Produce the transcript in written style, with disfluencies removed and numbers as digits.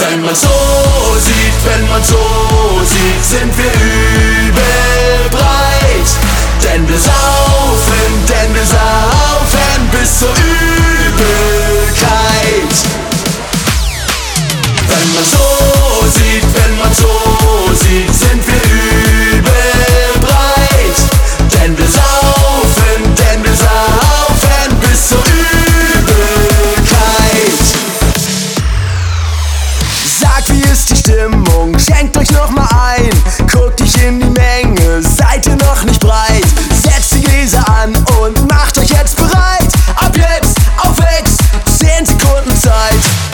Wenn man so sieht, sind wir übel breit. Denn wir saufen bis zur Übelkeit. Wenn man so sieht, sind wir übel breit. Denn wir saufen bis zur Übelkeit. Sagt, wie ist die Stimmung? Schenkt euch noch mal ein. Guckt dich in die Menge, seid ihr noch nicht breit? Setzt die Gläser an und macht euch jetzt bereit. Ab jetzt, auf X, 10 Sekunden Zeit.